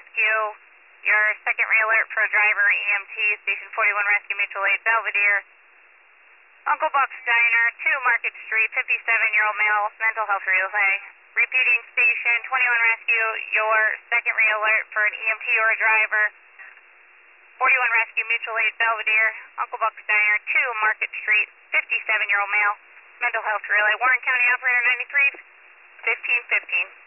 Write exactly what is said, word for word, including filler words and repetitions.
Rescue. Your second re-alert for driver E M T, Station forty-one Rescue Mutual Aid Belvedere. Uncle Buck's Diner, two Market Street, fifty-seven-year-old male, mental health relay. Repeating Station twenty-one Rescue, your second re-alert for an E M T or a driver. forty-one Rescue Mutual Aid Belvedere. Uncle Buck's Diner, two Market Street, fifty-seven-year-old male, mental health relay. Warren County Operator ninety-three, fifteen fifteen.